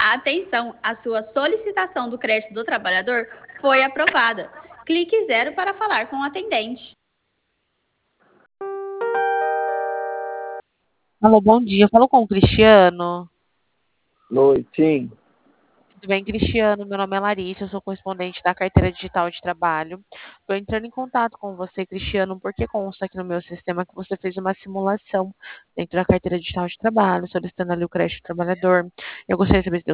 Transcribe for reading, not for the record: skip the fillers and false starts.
Atenção, a sua solicitação do crédito do trabalhador foi aprovada. Clique 0 para falar com o atendente. Alô, bom dia. Eu falo com o Cristiano. Oi, sim. Tudo bem, Cristiano? Meu nome é Larissa, eu sou correspondente da Carteira Digital de Trabalho. Estou entrando em contato com você, Cristiano, porque consta aqui no meu sistema que você fez uma simulação dentro da Carteira Digital de Trabalho, solicitando ali o crédito do trabalhador. Eu gostaria de saber se deu